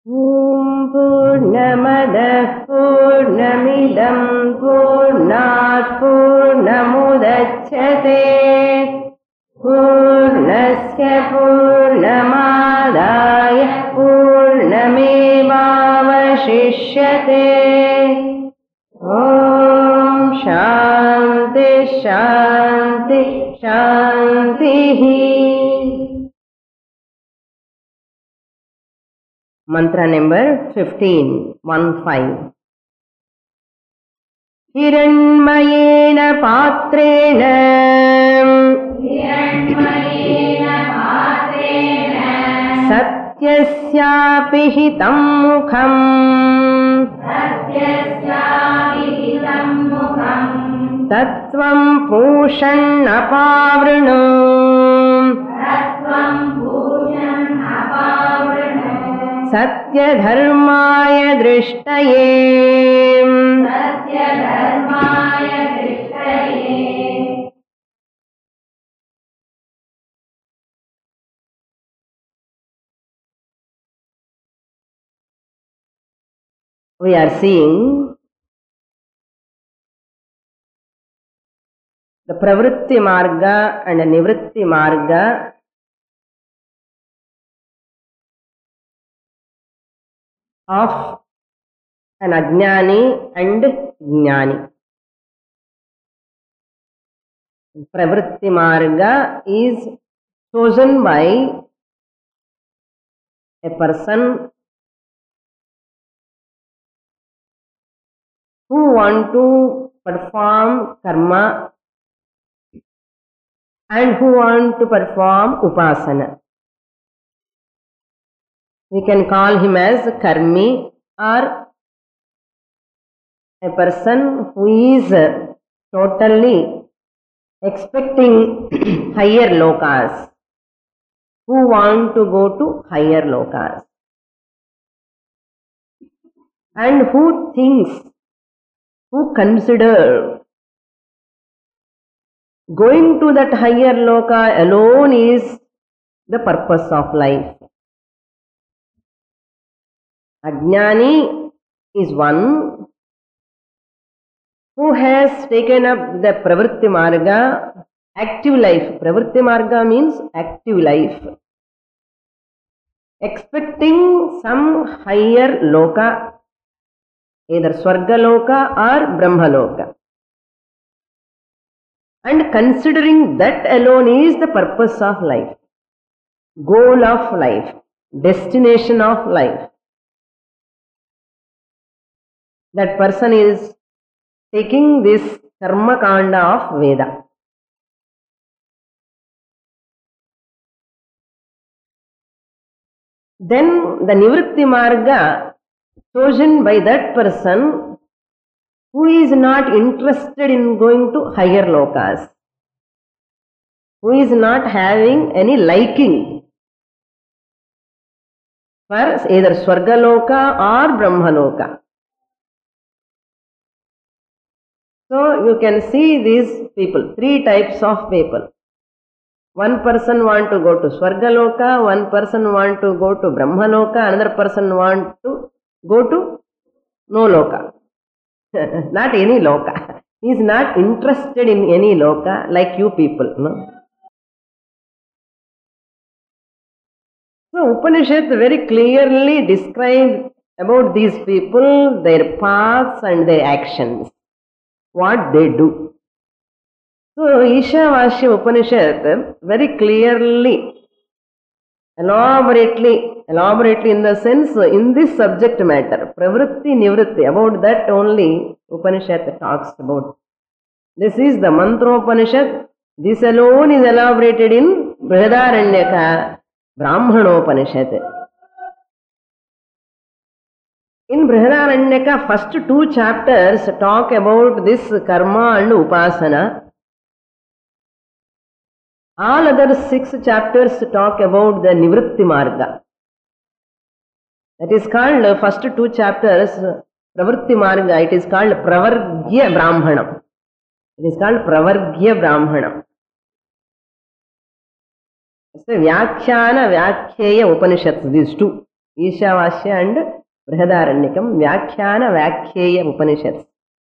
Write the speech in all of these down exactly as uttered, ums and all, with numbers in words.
Om Purnamadah Purnamidam Purnat Purnamudachyate Purnasya Purnamadaya Purnamevavashishyate. Om Shanti Shanti Shantihi. Mantra number fifteen, one five. Hiranmayena patrena Hiranmayena patrena satyasyapi hitam mukham satyasyapi hitam mukham tattvam pushanapavruno tattvam pushanapavruno satyadharmaya drishtaye satyadharmaya drishtaye. We are seeing the pravritti marga and the nivritti marga of an ajnani and jnani. Pravritti marga is chosen by a person who want to perform karma and who want to perform upasana. We can call him as karmi, or a person who is totally expecting higher lokas, who want to go to higher lokas, and who thinks, who consider going to that higher loka alone is the purpose of life. Ajnani is one who has taken up the pravritti marga, active life. Pravritti marga means active life, expecting some higher loka, either Swarga Loka or Brahma Loka, and considering that alone is the purpose of life, goal of life, destination of life. That person is taking this karma kanda of Veda. Then the nivritti marga chosen by that person who is not interested in going to higher lokas, who is not having any liking for either Swarga Loka or Brahma Loka. So you can see these people, three types of people. One person want to go to Swarga Loka, one person want to go to Brahma Loka, another person want to go to no Loka. Not any Loka. He is not interested in any Loka like you people. No? So Upanishad very clearly describes about these people, their paths and their actions, what they do. So Ishavasya Upanishad very clearly, elaborately, elaborately in the sense, in this subject matter, pravritti, nivritti, about that only Upanishad talks about. This is the Mantropanishad. This alone is elaborated in Brihadaranyaka, Brahmanopanishad. In Brihadaranyaka, first two chapters talk about this karma and upasana. All other six chapters talk about the nivritti marga. That is called, uh, first two chapters, pravritti marga, it is called pravargya brahmanam. It is called pravargya brahmanam. So, Vyakhyana, Vyakhyaya Upanishads, these two. Ishavasya and Brihadaranyakam, Vyakhyana Vyakheya Upanishads.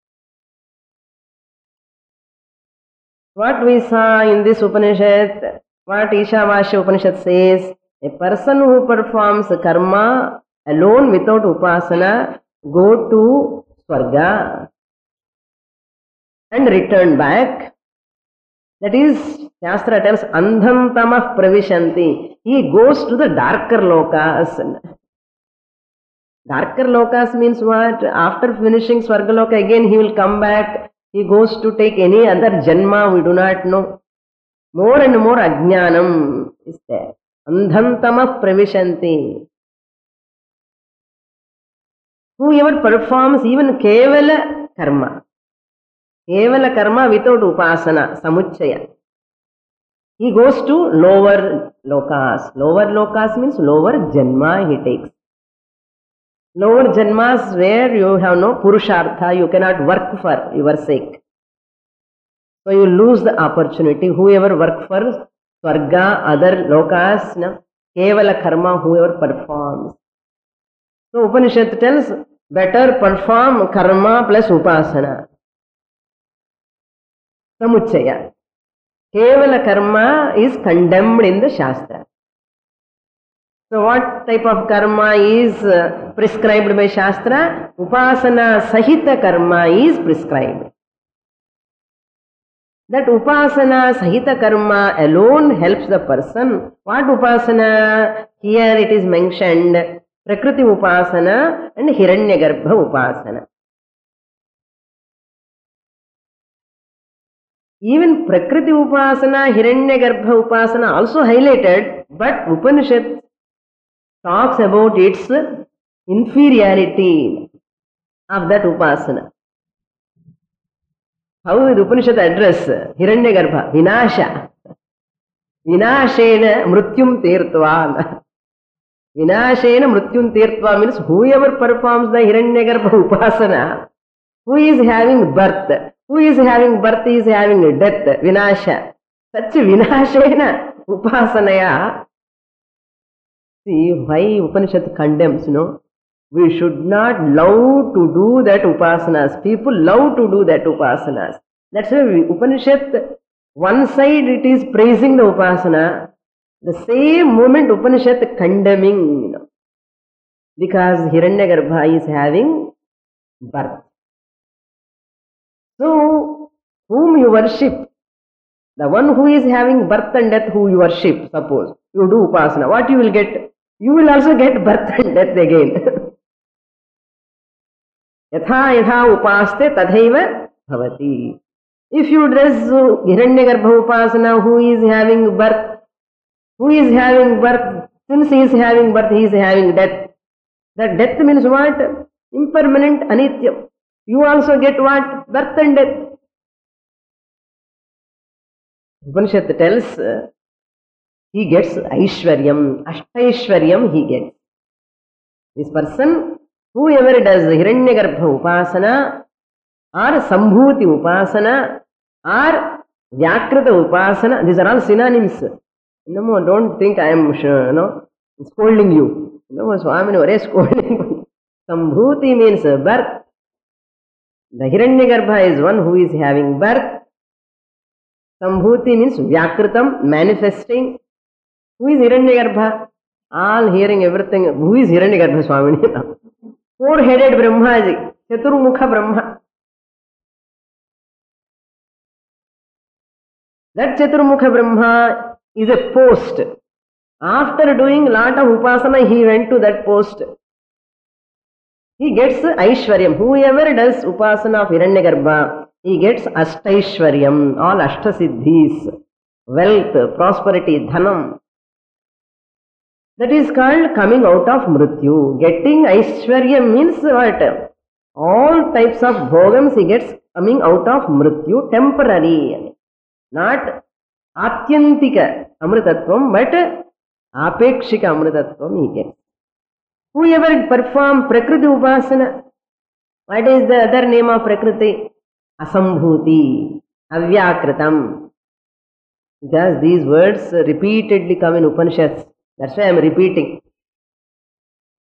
What we saw in this Upanishad, what Ishavasya Upanishad says, a person who performs karma alone without upasana go to Swarga and return back. That is, Shastra tells, Andham tamah pravishanti. He goes to the darker lokas. Darker lokas means what? After finishing Swargaloka, again he will come back. He goes to take any other janma, we do not know. More and more ajnanam is there. Andham tamah pravishanti. Whoever performs even kevala karma, kevala karma without upasana, samuchaya, he goes to lower lokas. Lower lokas means lower janma he takes. Lower janmas where you have no purushartha, you cannot work for your sake. So you lose the opportunity. Whoever work for Swarga, other lokas, no, kevala karma, whoever performs. So Upanishad tells, better perform karma plus upasana. Samuchaya. Kevala karma is condemned in the Shastra. So what type of karma is uh, prescribed by Shastra? Upasana sahita karma is prescribed. That upasana sahita karma alone helps the person. What upasana? Here it is mentioned, Prakriti upasana and Hiranyagarbha upasana. Even Prakriti upasana, Hiranyagarbha upasana also highlighted, but Upanishad talks about its inferiority of that upasana. How will the Upanishad address Hiranyagarbha? Vinasha. Vinashena mrutyum tirtva. Vinashena mrutyum tirtva means whoever performs the Hiranyagarbha upasana, who is having birth, who is having birth is having death, vinasha. Such vinashena upasanaya. See why Upanishad condemns, you know. We should not love to do that upasanas. People love to do that upasanas. That's why we, Upanishad, one side it is praising the upasana, the same moment Upanishad condemning, you know, because Hiranyagarbha is having birth. So, whom you worship, the one who is having birth and death who you worship, suppose, you do upasana, what you will get? You will also get birth and death again. Yatha yatha upaste tadhaiva bhavati. If you dress Hiranyagarbha upasana, who is having birth, who is having birth, since he is having birth, he is having death. That death means what? Impermanent, anityam. You also get what? Birth and death. Upanishad tells uh, he gets Aishwaryam, Ashtaishwaryam he gets. This person, whoever does Hiranyagarbha upasana, or Sambhuti upasana, or Vyakrita upasana, these are all synonyms. No, don't think I am you know, scolding you. No, Swamini, what is scolding? Sambhuti means birth. The Hiranyagarbha is one who is having birth. Sambhuti means Vyakritam, manifesting. Who is Hiranyagarbha? All hearing everything. Who is Hiranyagarbha, Swamini? Four-headed Brahmaji, Chaturmukha Brahma. That Chaturmukha Brahma is a post. After doing lot of upasana, he went to that post. He gets Aishwaryam. Whoever does upasana of Hiranyagarbha, he gets Ashtaishwaryam, all Ashtasiddhis, wealth, prosperity, dhanam. That is called coming out of Mrityu. Getting Aishwaryam means what? All types of bhogams he gets coming out of Mrityu, temporary. Not Atyantika Amritatvam, but Apekshika Amritatvam he gets. Whoever perform Prakriti upasana, what is the other name of Prakriti? Asambhuti, Avyakritam. Because these words repeatedly come in Upanishads. That's why I am repeating.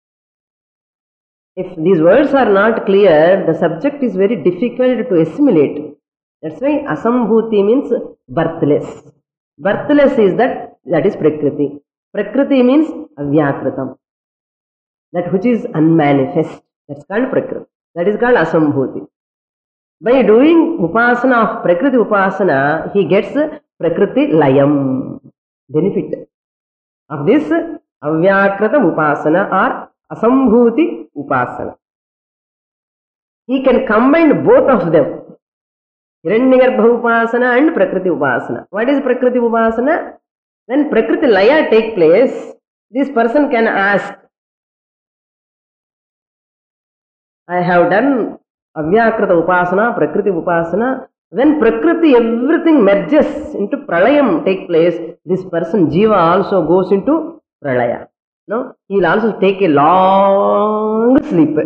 If these words are not clear, the subject is very difficult to assimilate. That's why asambhuti means birthless. Birthless is that, that is prakriti. Prakriti means avyakritam. That which is unmanifest. That's called prakriti. That is called asambhuti. By doing upasana of prakriti upasana, he gets prakriti layam. Benefit of this avyakrita upasana or asambhuti upasana. He can combine both of them. Hiranyagarbha upasana and prakriti upasana. What is prakriti upasana? When prakriti laya take place, this person can ask, I have done avyakrita upasana, prakriti upasana. When prakriti, everything merges into pralayam take place, this person, jiva, also goes into pralaya. No, he will also take a long sleep.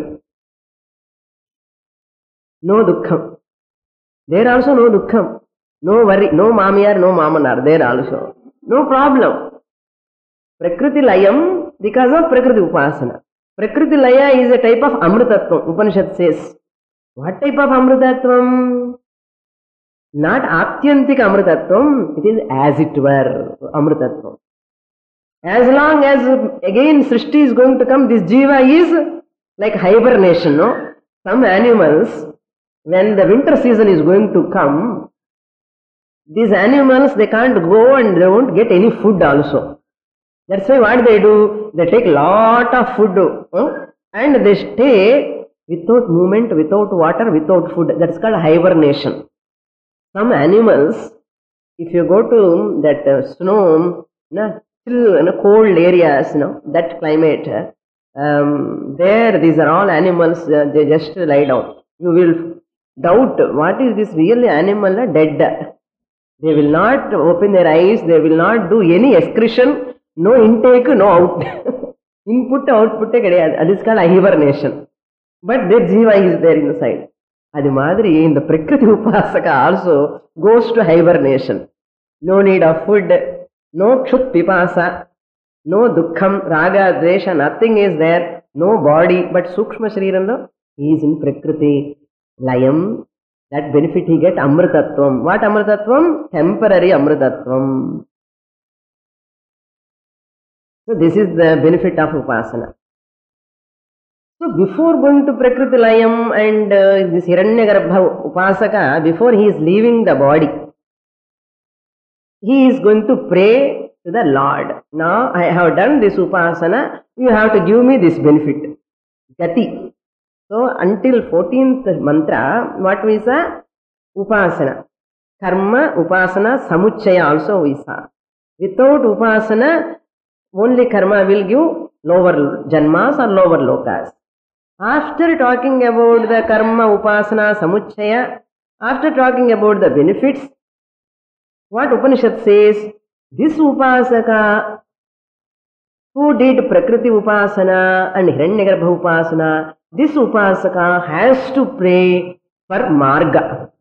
No dukkham. There also no dukkham. No worry, no mamiyar, no mamanar. There also. No problem. Prakriti layam because of prakriti upasana. Prakriti laya is a type of amritatvam. Upanishad says. What type of amritatvam? Not atyantik amritatvam. It is as it were amritatvam. As long as again Srishti is going to come, this jiva is like hibernation. No? Some animals, when the winter season is going to come, these animals, they can't go and they won't get any food also. That's why what they do, they take lot of food huh? and they stay without movement, without water, without food. That's called hibernation. Some animals, if you go to that uh, snow, no, still in you know, cold areas, you know, that climate, um, there these are all animals, uh, they just lie down. You will doubt, what is this really animal? Uh, dead. They will not open their eyes, they will not do any excretion, no intake, no out. Input, output, that is called hibernation. But their jiva is there inside. Adi madri, in the prakriti upasaka also goes to hibernation. No need of food, no kshut pipasa, no dukkham, raga, dvesha, nothing is there, no body, but sukshma shriranda, he is in prakriti layam. That benefit he get amritatvam. What amritatvam? Temporary amritatvam. So this is the benefit of upasana. So before going to prakriti layam and uh, this hiranyagarbha upasaka, before he is leaving the body, he is going to pray to the Lord. Now I have done this upasana, you have to give me this benefit. Gati. So until fourteenth mantra, what we saw? Upasana. Karma, upasana, samuchaya also we saw. Without upasana, only karma will give lower janmas or lower lokas. After talking about the karma, upasana, samuchaya, after talking about the benefits, what Upanishad says, this upasaka who did prakriti upasana and hiranyagarbha upasana, this upasaka has to pray for marga.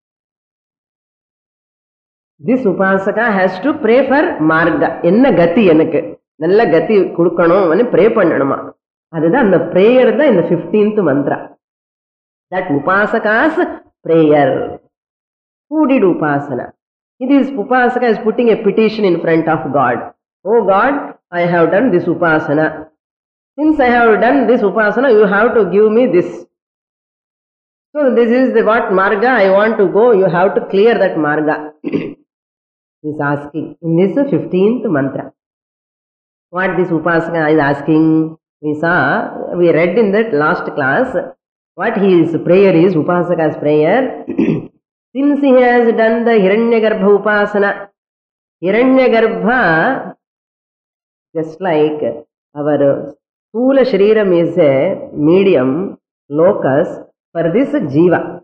This upasaka has to pray for marga. Enna gati enakku. Nalla gati kudukano anu pray pannanuma. Adha the prayer da in the fifteenth mantra. That upasaka's prayer. Who did upasana? It is upasaka is putting a petition in front of God. Oh God, I have done this upasana. Since I have done this upasana, you have to give me this. So this is the what marga I want to go, you have to clear that marga. He is asking in this fifteenth mantra. What this upasaka is asking, we saw, we read in that last class, what his prayer is, upasaka's prayer. Since he has done the hiranyagarbha upasana, hiranyagarbha, just like our Sthula Shriram is a medium locus for this jiva.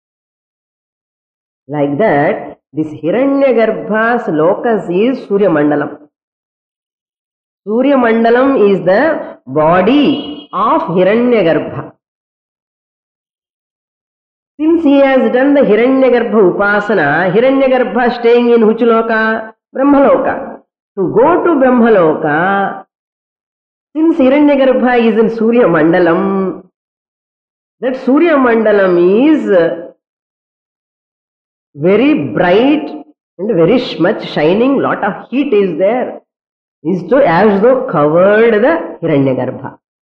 Like that, this Hiranyagarbha's locus is Surya Mandalam. Surya Mandalam is the body of Hiranyagarbha. Since he has done the Hiranyagarbha upasana, Hiranyagarbha staying in which loka? Brahmaloka. To go to Brahmaloka, since Hiranyagarbha is in Surya Mandalam, That Surya Mandalam is very bright and very much shining, lot of heat is there, is to as though covered the Hiranyagarbha.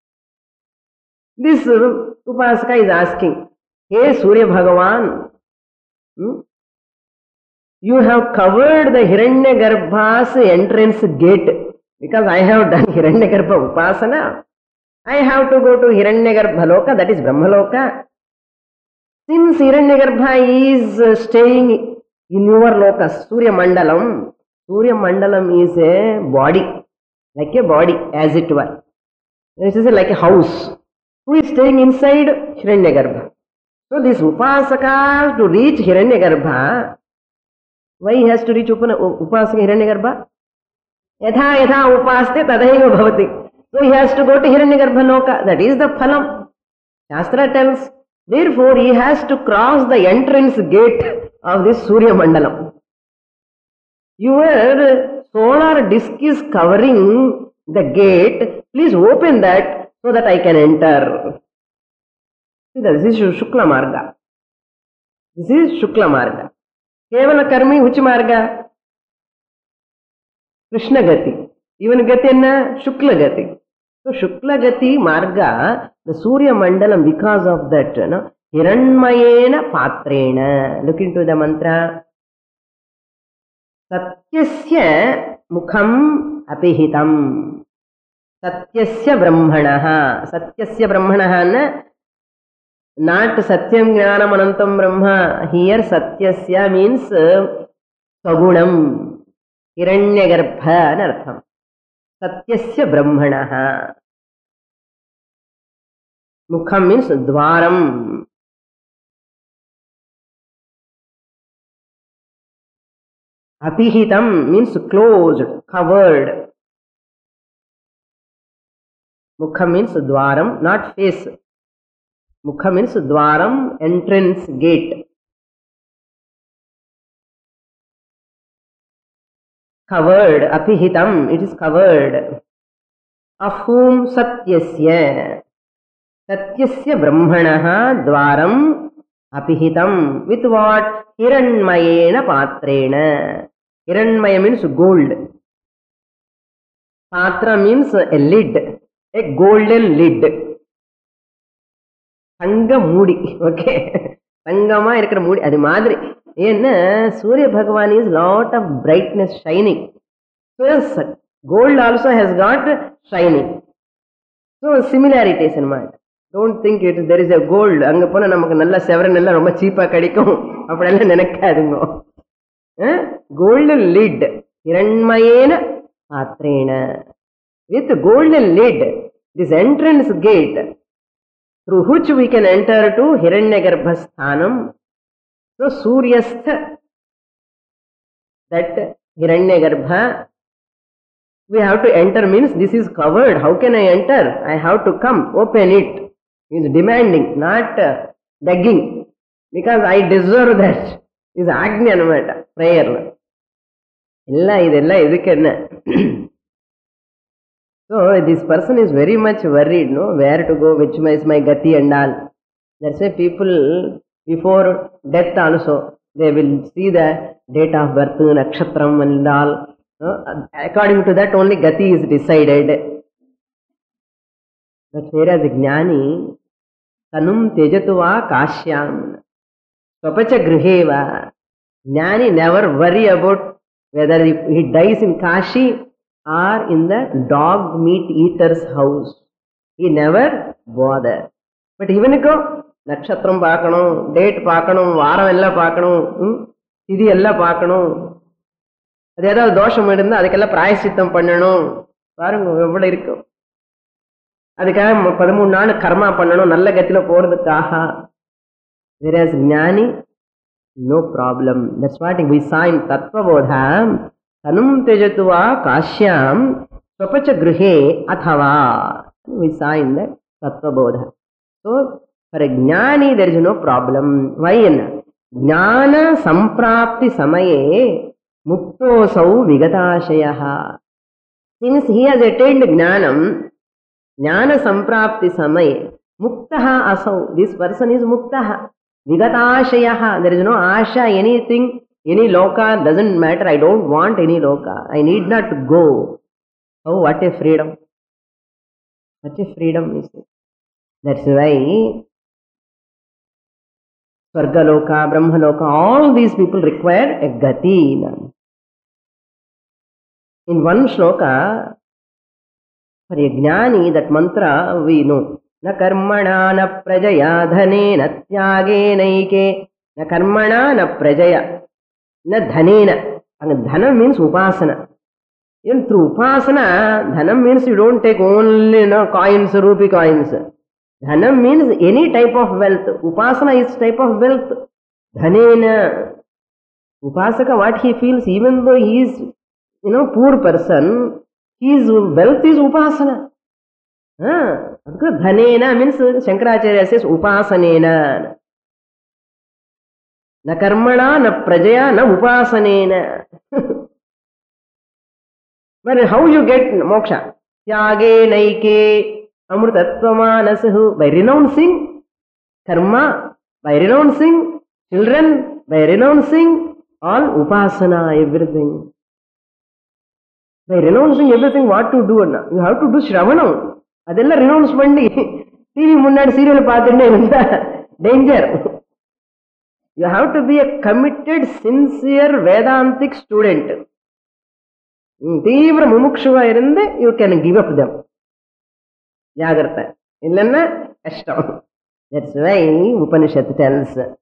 This uh, Upasaka is asking, hey Surya Bhagavan, hmm? you have covered the Hiranyagarbha's entrance gate, because I have done Hiranyagarbha Upasana. I have to go to Hiranyagarbha Loka, that is Brahmaloka. Since Hiranyagarbha is uh, staying in your Loka, Surya Mandalam, Surya Mandalam is a body, like a body as it were. This is like a house. Who is staying inside Hiranyagarbha? So this Upasaka to reach Hiranyagarbha, why he has to reach Upasaka Hiranyagarbha? Yatha yatha upaste tadaiva bhavati. So he has to go to Hiranyagarbha Loka. That is the phalam. Shastra tells. Therefore, he has to cross the entrance gate of this Surya Mandalam. Your solar disk is covering the gate. Please open that so that I can enter. This is Shukla Marga. This is Shukla Marga. Kevala Karmi, which Marga? Krishna Gati. Even Gati enna? Shukla Gati. So Shukla Gati Marga, the Surya Mandalam, because of that, no? Hiranmayena Patrena. Look into the mantra. Satyasya Mukham Apihitam. Satyasya Brahmanaha. Satyasya Brahmanaha na? Not Satyam Jnanam Anantam Brahma. Here Satyasya means Sagunam. Hiranyagarbha nartham. Satyasya Brahmanaha. Mukham means Dwaram. Apihitam means closed, covered. Mukham means Dwaram, not face. Mukha means Dwaram, entrance gate. Covered, apihitam, it is covered. Of whom? Satyasya. Satyasya Brahmanaha Dwaram apihitam. With what? Hiranmayena Patrena. Hiranmaya means gold. Patra means a lid, a golden lid. Tanga moodi, okay. Tangama irukra moodi, adu madri. Yenna Surya Bhagavan is lot of brightness shining. So yes, gold also has got shining. So similarities in mind. Don't think it is, there is a gold. Anga pona namakku nalla severan ella romba cheapa kadikum. Appadella nenakkadungo. Golden lid. Hiranmayena Patrena. With golden lid, this entrance gate, through which we can enter to Hiranyagarbha Sthanam. So Suryastha, that Hiranyagarbha, we have to enter means this is covered. How can I enter? I have to come, open it. He is demanding, not uh, begging. Because I deserve that. Is Agni Anamata, prayer. Illa idella idukkenna. So this person is very much worried, no? Where to go, which is my gati and all. That's why people, before death also, they will see the date of birth, nakshatram and all. No? According to that, only gati is decided. But whereas Jnani, tanum tejatuva kashyam, swapacha griheva. Jnani never worry about whether he dies in Kashi or in the dog meat eater's house. He never bother. But even go, nakshatram paakano, date paakano, varam ella paakano, thidi ella paakano. அது ஏதாவது தோஷம் இருந்தால் அதுக்கெல்லாம் பிராயசித்தம் பண்ணணும். பாருங்க எவ்வளவு இருக்கும். அதுக்காக பதிமூணு நாள் கர்மா பண்ணணும் நல்ல கத்தில போறதுக்காக. Whereas ஞானி, no problem. That's what we saw in Tattvabodha. Tanum tejatuva kashyam swapacha grihe athava. We saw in that Tattvabodha. So for a jnani there is no problem. Why? Jnana samprapti samaye muktosau vigatashayaha. Since he has attained jnanam, jnana samprapti samaye, Muktaha asau. This person is muktaha. Vigatashayaha. There is no asha, anything, any loka, doesn't matter. I don't want any loka. I need not go. Oh, what a freedom. What a freedom is it. That's why Swargaloka, Brahmaloka, all these people require a gati. In one shloka, for a jnani, that mantra we know. Na karmana na prajaya dhane na tyage naike. Na karmana na prajaya. Na dhanena. And dhana means upasana. Even through upasana, dhanam means you don't take only you know, coins, rupee coins. Dhanam means any type of wealth. Upasana is type of wealth. Dhanena. Upasaka, what he feels, even though he is, you know, poor person, his wealth is upasana. Ah, dhanena means Shankaracharya says upasanena. Na karmana, na prajaya, na upasanena. But how you get moksha? Tyage naike amrutatvamanasahu. By renouncing karma, by renouncing children, by renouncing all upasana, everything. By renouncing everything, what to do? You have to do shravanam. Adella renounce pandi. T V munnadi serial paathunde irundha danger. You have to be a committed, sincere Vedantic student. Tivra mumukshuva irunde, you can give up them. Jagrata. Illanna kashtam. That's why Upanishad tells. So,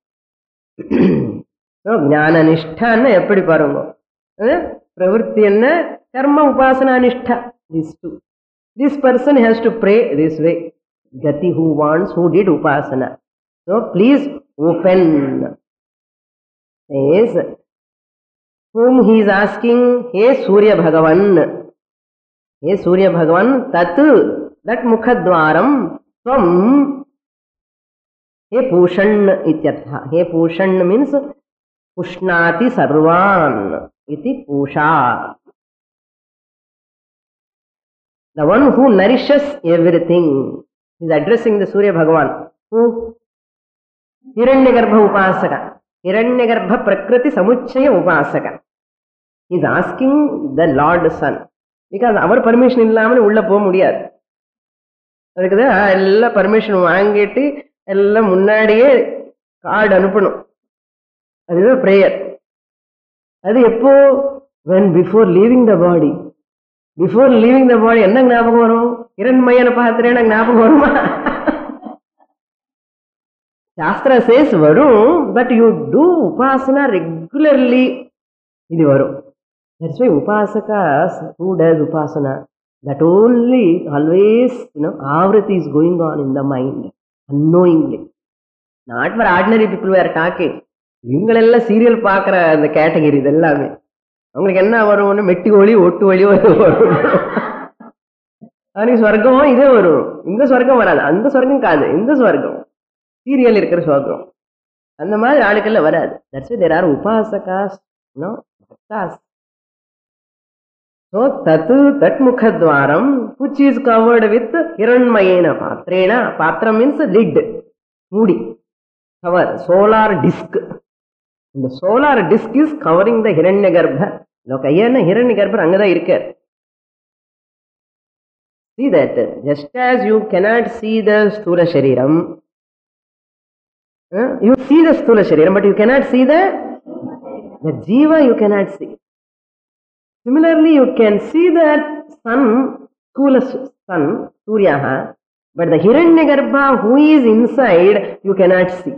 jnana nishtha eppadi parungo. Pravritti enna karma upasana nishtha. These two. This person has to pray this way. Gati, who wants, who did upasana. So please open. Yes. Whom he is asking, Hey Surya Bhagavan. Hey Surya Bhagavan, Tat, that Mukhadwaram, Svam, Hey Pushan ityatha. Hey Pushan means Pushnati Sarvan. Iti Pusha. The one who nourishes everything. He is addressing the Surya Bhagavan. Who? Hiranyagarbha Upasaka. Hiranyagarbha Prakriti Samuchaya Upasaka. He is asking the Lord Son. Because our permission illamane ulla po mudiyadu. Adukku ella permission vaangiti ella munnadiye card anupanum. That is a prayer. Adu eppo? When before leaving the body. Before leaving the body, enna gnapakam varum? Hiranmayana paathirena gnapakam varuma? Shastra says varum, but you do upasana regularly. Idi varum. That's why upasakas, who does upasana, that only always, you know, avriti is going on in the mind, unknowingly. Not for ordinary people who are talking. இவங்களெல்லாம் serial பார்க்குற அந்த category இது எல்லாமே. அவங்களுக்கு என்ன வரும்னு மெட்டி ஒளி ஒட்டு ஒளி வரும். அவனுக்கு ஸ்வர்க்கமும் இதே வரும். இந்த ஸ்வர்க்கம் வராது, அந்த ஸ்வர்க்கம் காது, இந்த ஸ்வர்க்கம் சீரியல் இருக்கிற ஸ்வர்க்கம் அந்த மாதிரி ஆளுக்கெல்லாம் வராது. That's there are upasakas, no bhaktas. So tatu tat mukhadwaram, which is covered with hiranmayena patrena. Patra means lid, moody, cover, solar disc. And the solar disc is covering the hiranyagarbha. Lokayana hiranyagarbha angada irukar. See that, just as you cannot see the sthula shariram, uh, you see the sthula shariram, but you cannot see the the jiva, you cannot see. Similarly, you can see that sun, sthula sun, Suryaha, but the hiranyagarbha who is inside, you cannot see.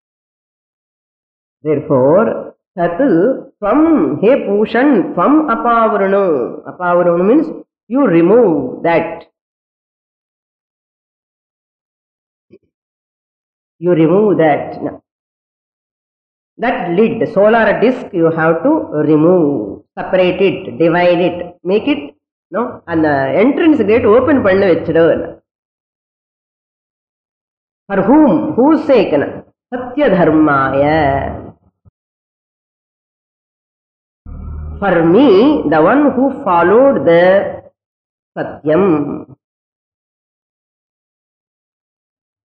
Therefore, tat tvam he pushan tvam apavarano. Apavarano means you remove that. You remove that. That lid, solar disc, you have to remove, separate it, divide it, make it, no, and the entrance gate open pannu vechidu. For whom? Whose sake? Satya dharmaya. For me, the one who followed the Satyam.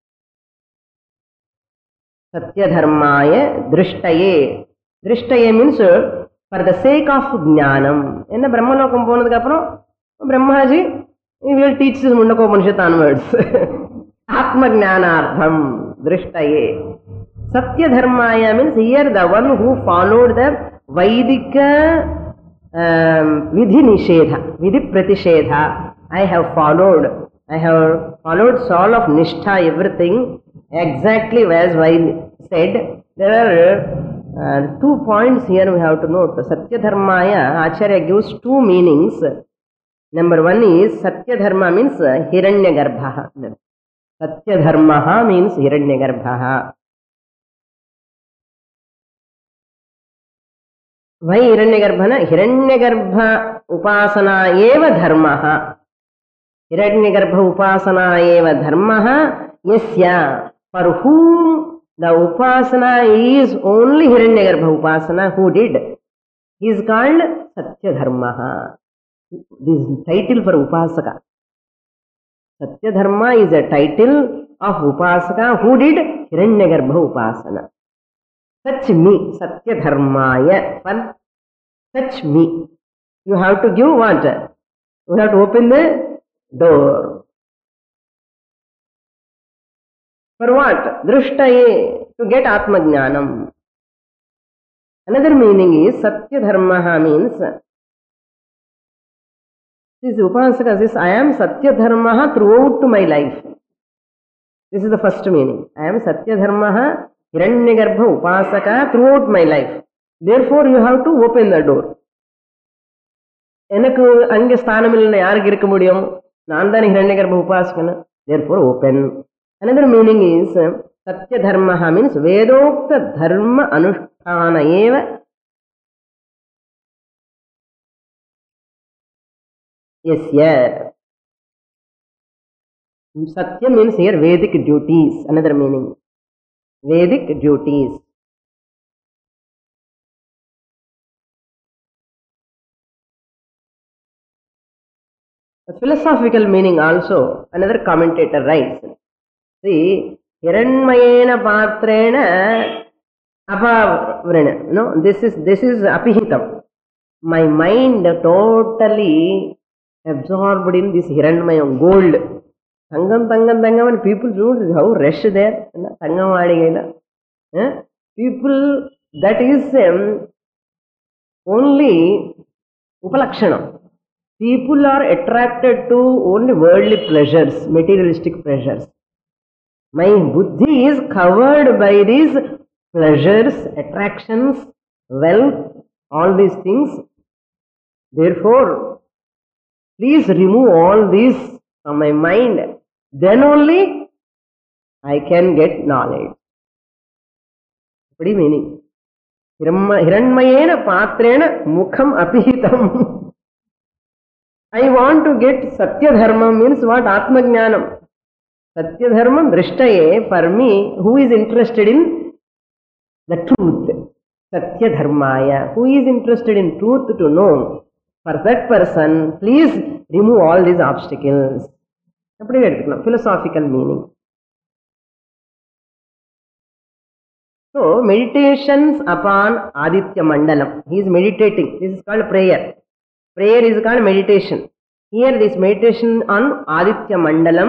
Satyadharmaya drishtaye. Drishtaye means for the sake of jnanam. Enna Brahmalokam ponadukku appuram Brahmaji he will teach his Mundakopanishad onwards. Atma jnanartham drishtaye. Satyadharmaya means here the one who followed the Vaidika um, Vidhi Nishedha, Vidhi Pratishedha. I have followed, I have followed all of Nishtha, everything exactly as I said. There are uh, two points here we have to note. Satyadharmaya, Acharya gives two meanings. Number one is Satyadharma means Hiranyagarbha. Satyadharma means Hiranyagarbha. Why Hiranyagarbha? Hiranyagarbha upasana eva dharmaha. Hiranyagarbha upasana eva dharmaha. Yasya, for whom the upasana is only Hiranyagarbha upasana, who did, he is called Satyadharmaha. This is title for upasaka. Satyadharma is a title of upasaka who did Hiranyagarbha upasana. Touch me, Satyadharmaya, for touch me. You have to give what? You have to open the door. For what? Drishtaye, to get Atma Jnanam. Another meaning is Satyadharmaha means this upasaka says, I am Satyadharmaha throughout my life. This is the first meaning. I am Satyadharmaha Hiranyagarbha upasaka throughout my life. Therefore, you have to open the door. எனக்கு அங்க ஸ்தானம் இல்லை, யாருக்கு இருக்க முடியும்? நான் தானே Hiranyagarbha upasakana. Therefore, open. Another meaning is Satyadharmaha means Vedokta Dharma Anusthana eva. Yes, yeah. Satya means here Vedic duties. Another meaning. Vedic duties. The philosophical meaning also, another commentator writes, see, Hiranmayena Patrena Apavrena. No, this is this is Apihitam. My mind totally absorbed in this Hiranmayam, gold. Tangam, tangam, tangam, and people choose how rush there. Tangam Adigela. People, that is um, only Upalakshana. People are attracted to only worldly pleasures, materialistic pleasures. My buddhi is covered by these pleasures, attractions, wealth, all these things. Therefore, please remove all these from my mind. Then only I can get knowledge. What do you meaning? Hiranmayena Patrena Mukham Apihitam. I want to get Satyadharma means what? Atma Jnanam. Satyadharma drishtaye, for me, who is interested in the truth. Satyadharmaya, who is interested in truth to know. For that person, please remove all these obstacles. Philosophical meaning. So, meditations upon Aditya Mandalam. He is meditating. This is called prayer. Prayer is called meditation. Here, this meditation on Aditya Mandalam.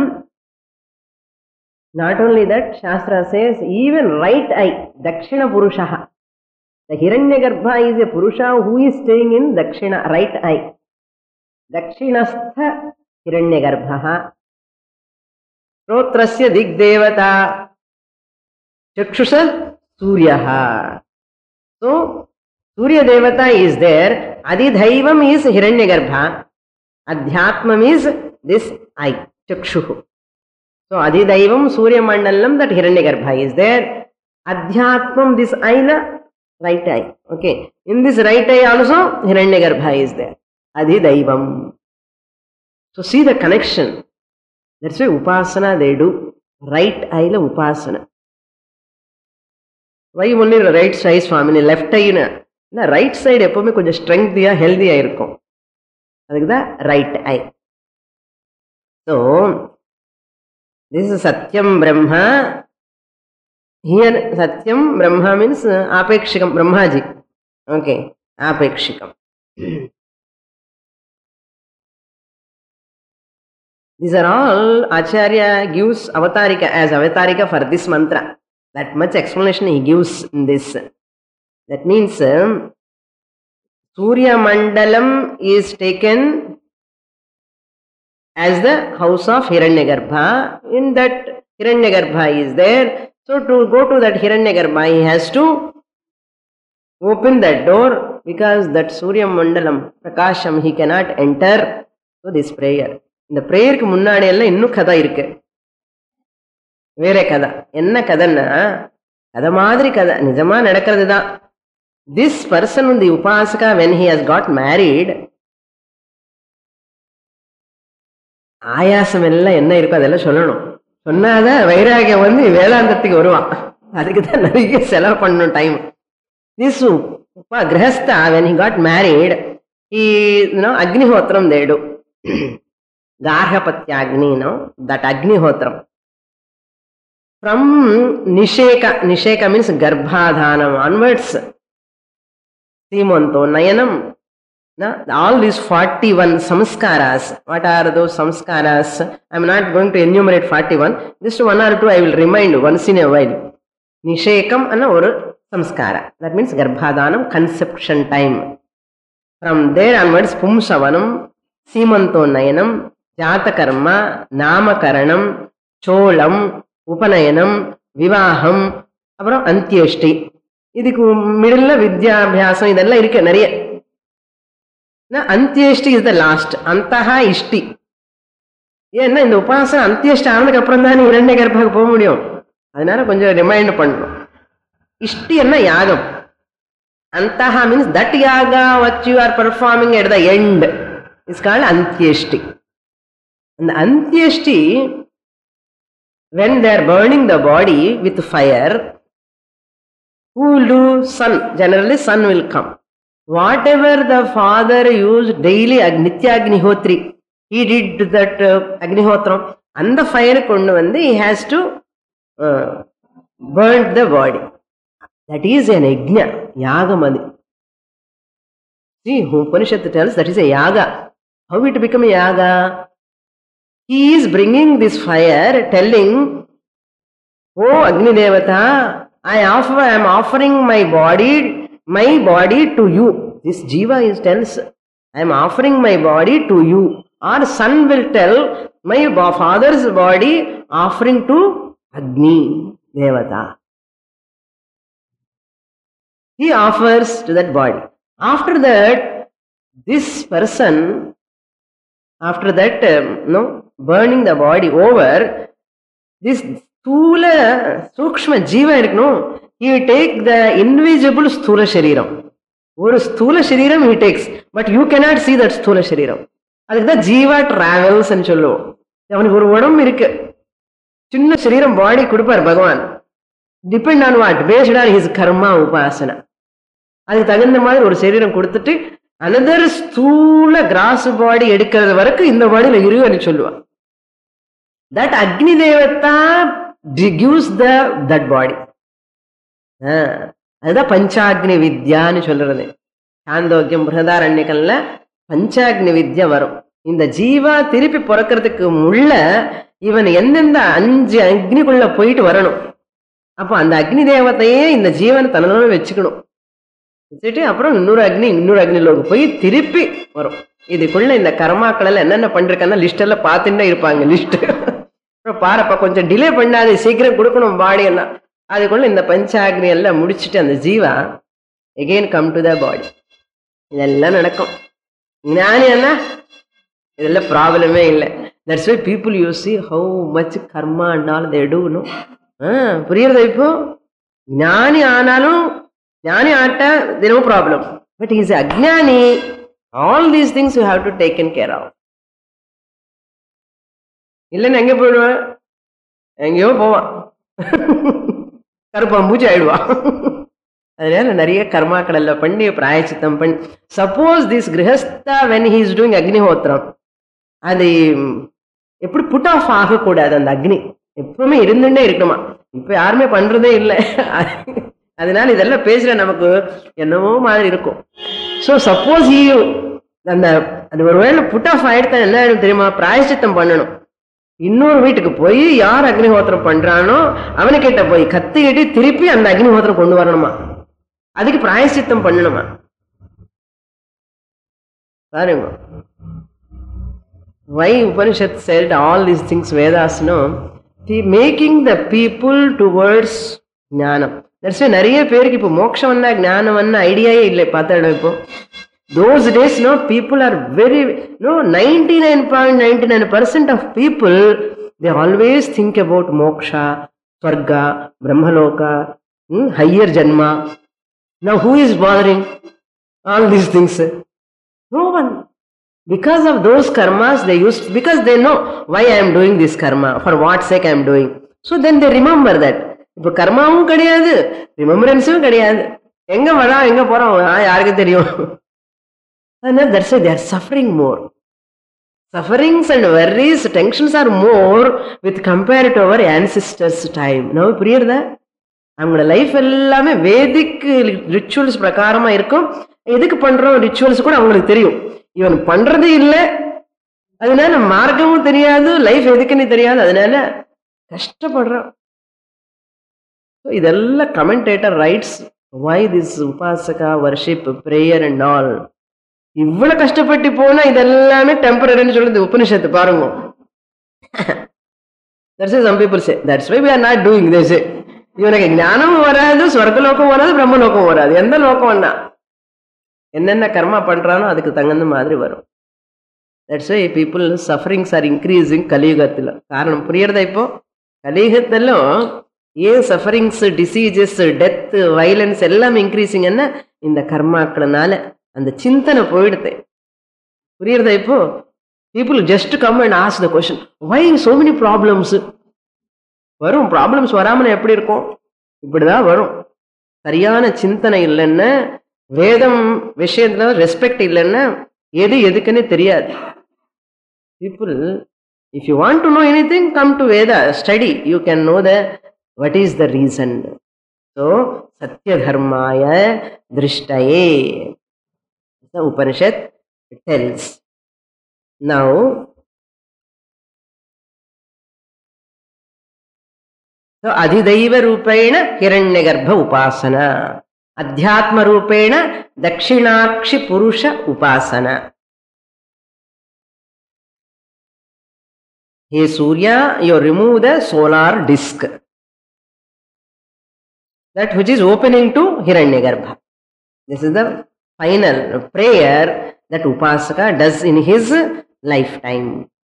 Not only that, Shastra says, even right eye, Dakshina Purushaha. The Hiranyagarbha is a Purusha who is staying in Dakshina, right eye. Dakshinastha Hiranyagarbha. Shrotrasya Digdevata Chakshusha Suryaha. So, Surya Devata is there. Adidhaivam is Hiranyagarbha. Adhyatmam is this eye, Chakshuhu. So, Adidhaivam Surya Mandalam, that Hiranyagarbha is there. Adhyatmam, this eye, right eye. Okay. In this right eye also, Hiranyagarbha is there. Adidhaivam. So, see the connection. That's why Upasana they do. Right eye la Upasana. Why only right side, Swami? Left eye na. The right side எப்பவுமே கொஞ்சம் ஸ்ட்ரெங்க்தியா ஹெல்தியா இருக்கும். அதுக்கு தான் right eye. So this is satyam Brahma Here Satyam Brahma means uh, Apekshikam, Brahmaji. Okay, Apekshikam. These are all Acharya gives Avatarika as Avatarika for this mantra. That much explanation he gives in this. That means uh, Surya Mandalam is taken as the house of Hiranyagarbha. In that Hiranyagarbha is there. So to go to that Hiranyagarbha, he has to open that door because that Surya Mandalam, Prakasham, he cannot enter. So this prayer. இந்த பிரேயருக்கு முன்னாடி எல்லாம் இன்னும் கதை இருக்கு. வேற கதை. என்ன கதைன்னா கதை மாதிரி கதை நிஜமா நடக்கிறது தான். This person, the Upasaka, when he has got married, ஆயாசம் எல்லாம் என்ன இருக்கோ அதெல்லாம் சொல்லணும். சொன்னாதான் வைராகியம் வந்து வேதாந்தத்துக்கு வருவான். அதுக்கு தான் நிறைய செலவு பண்ணணும் time. This Upa Grihastha, when he got married, he, you know, Agnihotram they do. Garhapatyagni, no? That Agnihotram. From Nisheka, Nisheka means Garbhadhanam onwards, Simanto, Nayanam, no? All these forty-one samskaras. What are those samskaras? I am not going to enumerate forty-one. Just one or two I will remind once in a while. Nishekam anna oru samskara. That means Garbhadhanam, conception time. From there onwards, Pumsavanam, Simanto Nayanam, Jatakarma, Namakaranam, Cholam, Upanayanam, Vivaham, அப்புறம் அந்தியஷ்டி. இதுக்கு middle வித்யாபியாசம் இதெல்லாம் இருக்கு நிறைய. Antyeshti is the last. Antaha ishti. ஏன்னா இந்த உபாசம் அந்தியஷ்டி ஆனதுக்கு அப்புறம் தான் இரண்ய கர்ப்பாக்கு போக முடியும். அதனால கொஞ்சம் ரிமைண்ட் பண்ணணும். இஷ்டி என்ன யாகம். Antaha means that yaga what you are performing at the end is called antyeshti. அந்த antyeshti, when they are burning the body with fire, who will do? Sun. Generally sun will come. Whatever the father used daily Nitya Agnihotri, he did that uh, Agnihotram, and the fire kondu vande he has to uh, burn the body. That is an yajna, yaga madi. See, Upanishad tells that is a yaga. How it become a yaga? He is bringing this fire, telling, "Oh Agni Devata, I offer, I am offering my body, my body to you." This Jiva is tells, "I am offering my body to you." Or son will tell, "My father's body offering to Agni Devata." He offers to that body. After that, this person, after that, um, no, burning the body over, this sthula, sukshma jiva irukno, he will take the invisible sthula shariram. Oru sthula shariram he takes, but you cannot see that sthula shariram. Adukku da jiva travels nu solluvom. Avanuku oru odam irukku. Chinna shariram body kudupar Bhagavan. Depend on what? Based on his karma upasana. அதுக்கு தகுந்த மாதிரி ஒரு சரீரம் கொடுத்துட்டு another ஸ்தூல cross பாடி எடுக்கிறது வரைக்கும் இந்த பாடியில இருன்னு சொல்லுவான். That Agni Devata gives the that body. அதுதான் பஞ்சாக்னி வித்யான்னு சொல்றது. சாந்தோக்கியம் பிரதாரண்யக்கல்ல பஞ்சாக்னி வித்யா வரும். இந்த ஜீவா திருப்பி பிறக்கிறதுக்கு முள்ள இவன் எந்தெந்த அஞ்சு அக்னிக்குள்ள போயிட்டு வரணும். அப்போ அந்த அக்னி தேவத்தையே இந்த ஜீவனை தன்னோட வச்சுக்கணும். வச்சுட்டு அப்புறம் இன்னொரு அக்னி இன்னொரு அக்னிலோக்கு போய் திருப்பி வரும். இதுக்குள்ள இந்த கர்மாக்கள் எல்லாம் என்னென்ன பண்றதுன்னா லிஸ்ட் எல்லாம் பார்த்துட்டே இருப்பாங்க. லிஸ்ட் அப்புறம் பாருப்பா கொஞ்சம் டிலே பண்ணாது, சீக்கிரம் கொடுக்கணும் பாடி எல்லாம். அதுக்குள்ள இந்த பஞ்சாக்னி எல்லாம் முடிச்சுட்டு அந்த jiva again come to the body. இதெல்லாம் நடக்கும். ஞானி என்ன இதெல்லாம் ப்ராப்ளமே இல்லை. That's why people you see how much karma and all they do know. புரியுறதா? இப்போ ஞானி ஆனாலும் ஞானி atta there no problem, but he is அஜ்ஞானி. all these things you have to taken care of. இல்லைன்னு எங்கே போயிடுவான்? எங்கேயோ போவான், கருப்பான் பூச்சி ஆயிடுவான். அதனால நிறைய கர்மாக்கள் எல்லாம் பண்ணி பிராயச்சித்தம் பண்ணி. Suppose this grihastha when he is doing agnihotram, அது எப்படி புட் ஆஃப் ஆகக்கூடாது. அந்த அக்னி எப்பவுமே இருந்துட்டே இருக்கணுமா. இப்ப யாருமே பண்றதே இல்லை. அதனால இதெல்லாம் பேசுற நமக்கு என்னவோ மாதிரி இருக்கும். ஸோ சப்போஸ் அந்த அது ஒருவேளை புட் ஆஃப் ஆயிடுத்தா என்ன ஆயிடும் தெரியுமா? பிராயச்சித்தம் பண்ணணும். இன்னொரு வீட்டுக்கு போய் யார் அக்னிஹோத்திரம் பண்றானோ அவனுக்கிட்ட போய் கத்திக்கிட்டு திருப்பி அந்த அக்னிஹோத்திரம் கொண்டு வரணுமா? அதுக்கு பிராயச்சித்தம் பண்ணணுமா? பாருங்க. Why Upanishad said all these things, Vedas, no? Making the people towards ஞானம். That's why நிறைய பேருக்கு இப்போ மோட்சம் வந்தா ஞானம் வந்தா ஐடியாவே இல்லை. பார்த்தாடும் இப்போ those days, no, people are very, no, ninety-nine point nine nine percent of people, they always think about moksha, swarga, brahmaloka, hmm, higher janma. Now who is bothering all these things? No one. Because of those karmas they used, because they know why I am doing this karma, for what sake I am doing. So then they remember that. இப்போ கர்மாவும் கிடையாது, ரிமெம்பரன்ஸும் கிடையாது. எங்க வரா எங்க போறோம் யாருக்கு தெரியும்? That's why they are suffering more. Sufferings and worries, tensions are more with compared to our ancestors' time. Now புரியுறதா? அவங்களோட லைஃப் எல்லாமே வேதிக் ரிச்சுவல்ஸ் பிரகாரமா இருக்கும். எதுக்கு பண்றோம் ரிச்சுவல்ஸ் கூட அவங்களுக்கு தெரியும். இவன் பண்றது இல்லை, அதனால மார்க்கமும் தெரியாது, லைஃப் எதுக்குன்னு தெரியாது, அதனால கஷ்டப்படுறான். இதெல்லாம் commentator writes why this upasaka worship prayer and all. இவ்வளவு கஷ்டப்பட்டு போனா இதெல்லாமே டெம்பரரின்னு சொல்லுது உபனிஷத்து. பாருங்க. That's why some people say, that's why we are not doing this. இவனுக்கு ஞானமும் வராது, ஸ்வர்கலோகம் வராது, பிரம்மலோகம் வராது. எந்த லோகம் வேணா என்னென்ன கர்மா பண்றானோ அதுக்கு தகுந்த மாதிரி வரும். That's why people sufferings are increasing கலியுகத்தில். காரணம் புரியறதா? இப்போ கலியுகத்திலும் ஏன் சஃபரிங்ஸ், டிசீசஸ், டெத், வைலன்ஸ் எல்லாம் இன்க்ரீசிங் என்ன? இந்த கர்மாக்களனால அந்த சிந்தனை போயிடுது. புரியுறதா? இப்போ people just come and ask the question, why so many problems? வரும். ப்ராப்ளம்ஸ் வராமல் எப்படி இருக்கும்? இப்படிதான் வரும். சரியான சிந்தனை இல்லைன்னா, வேதம் விஷயத்துல ரெஸ்பெக்ட் இல்லைன்னா எது எதுக்குன்னு தெரியாது. People, if you want to know anything, come to Veda, study. You can know the what is the reason. So, Satya Dharmaya Drishtaye. The Upanishad tells. Now, so Adhidaiva Rupena Hiranyagarbha Upasana. Adhyatma Rupena Dakshinakshi Purusha Upasana. Hey Surya, you remove the solar disk, that which is opening to Hiranyagarbha. This is the final prayer that Upasaka does in his lifetime.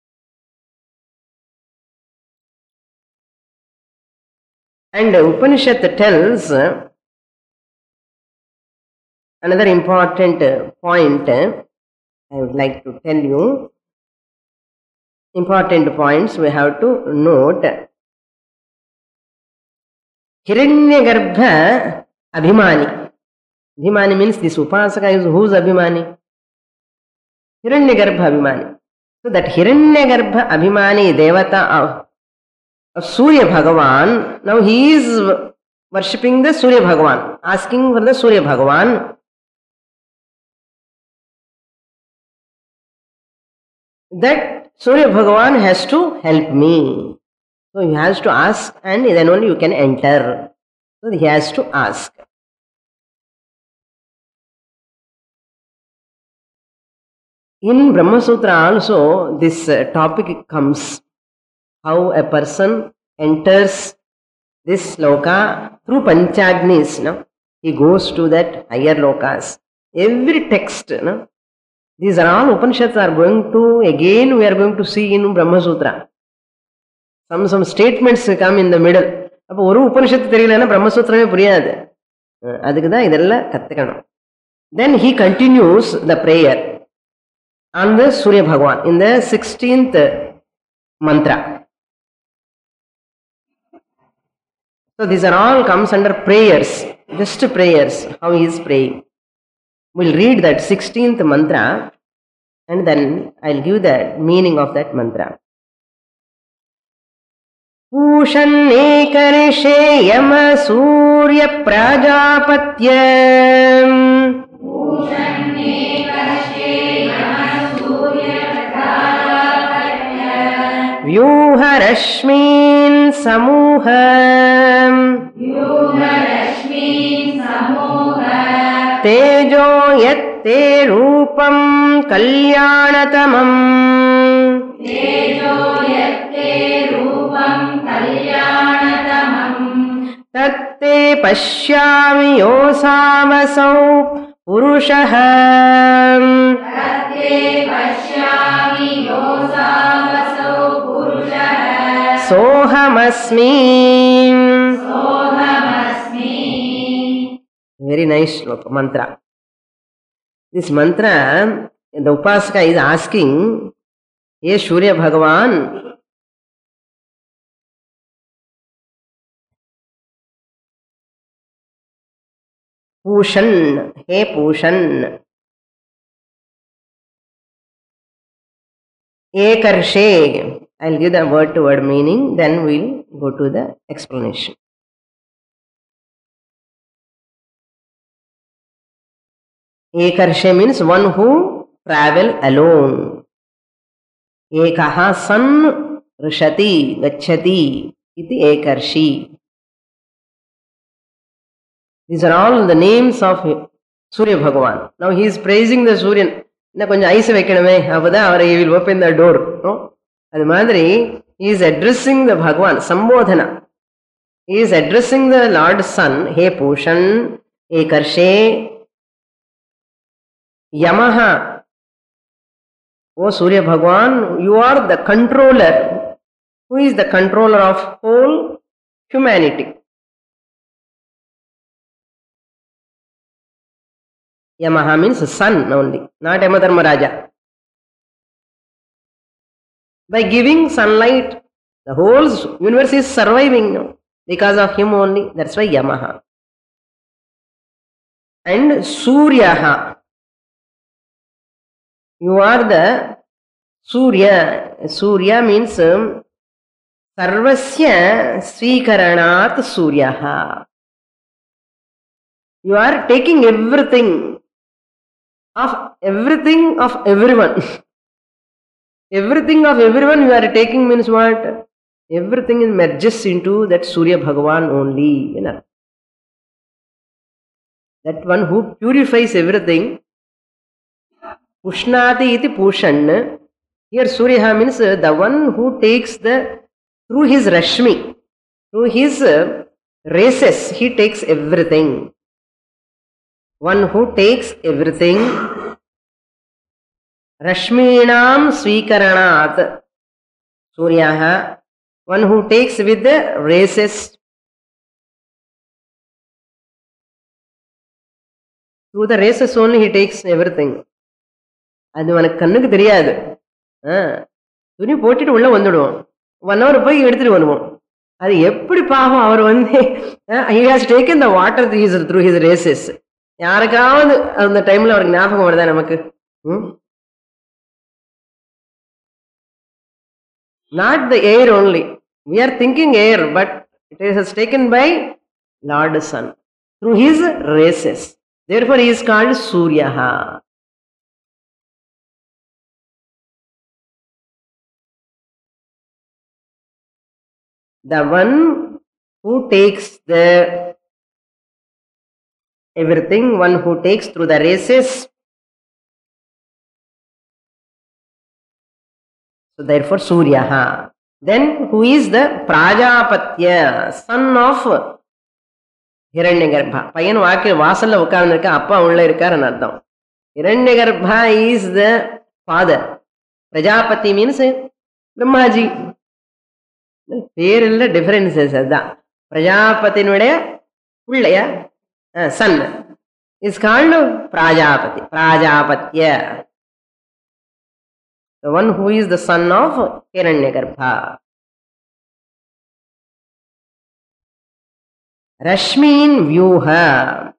And Upanishad tells another important point. I would like to tell you important points we have to note. Hiranyagarbha Abhimani. Abhimani means this Upasaka is whose Abhimani? Hiranyagarbha Abhimani. So that Hiranyagarbha Abhimani Devata of, of Surya Bhagavan, now he is worshipping the Surya Bhagavan, asking for the Surya Bhagavan. That Surya Bhagavan has to help me. So he has to ask, and then only you can enter. So he has to ask. In Brahma Sutra also this uh, topic comes, how a person enters this loka through Panchagnis. No? He goes to that higher lokas. Every text, no? These are all Upanishads are going to, again we are going to see in Brahma Sutra. Some, some statements come in the middle. அப்போ ஒரு உபனிஷத்து தெரியலன்னா பிரம்மசூத்திரமே புரியாது. அதுக்கு தான் இதெல்லாம் கற்றுக்கணும். Then he continues the prayer on the Surya Bhagavan in the sixteenth mantra. So these are all comes under prayers, just prayers, how he is praying. We'll read that sixteenth mantra and then I'll give the meaning of that mantra. पूषन्नेकर्षे यम सूर्य प्राजापत्य व्यूहरश्मीन् समूह तेजो यत्ते रूपं कल्याणतमम् तत्ते पश्यामि योऽसावसौ पुरुषः सोऽहमस्मि. Very nice sloka, mantra. This mantra, the Upasaka is asking, Ye Surya Bhagavan, Pushan, He Pushan, Ekarshe. I'll give the word to word meaning, then we'll go to the explanation. Ekarshe means one who travel alone. Ekaha san rishati gacchati iti ekarshi. These are all the names of Surya Bhagavan. Now he is praising the Surya. Na konja ice vekaname, appada avara he will open the door. No? Adu madri, he is addressing the Bhagavan, Sambodhana. He is addressing the Lord's Son, He Pushan, Ekarshe, Yamaha. O Surya Bhagavan, you are the controller. Who is the controller of whole humanity? Yamaha means sun only, not Yamadharmaraja. By giving sunlight, the whole universe is surviving now. Because of him only, that's why Yamaha. And Suryaha. You are the Surya. Surya means um, Sarvasya Swikaranat Suryaha. You are taking everything of everything of everyone. Everything of everyone you are taking means what? Everything merges into that Surya Bhagavan only. You know? That one who purifies everything. Pushnati iti Pushan. Here Surya means the one who takes the, through his Rashmi, through his races, he takes everything. One who takes everything. Rashminam Swikaranat. Suryaha. One who takes with the races. Through the races only he takes everything. அது உனக்கு கண்ணுக்கு தெரியாது. துணி போட்டுட்டு உள்ள வந்துடுவோம். One hour போய் எடுத்துட்டு வருவோம். அது எப்படி பாவம் அவர் வந்து he has taken the water through his races. யாருக்காவது அந்த டைம்ல அவருக்கு ஞாபகம் வருதா நமக்கு? Not the air only. We are thinking air, but it is taken by Lord Sun through his races. Therefore, he is called Suryaha. The one who takes the everything, one who takes through the races. So therefore Suryaha. Then who is the Prajapatya, son of Hiranyagarbha. Payan vaakil vaasalla ukkarnirukka, appa ulla irukkaru artham. Hiranyagarbha is the father. Prajapati means Brahmaji. Perilla differences adha. Prajapatinuடைய புள்ளைய son is called Prajapati. Prajapatya. The one who is the son of Hiranyagarbha. Rashmin Vyuha.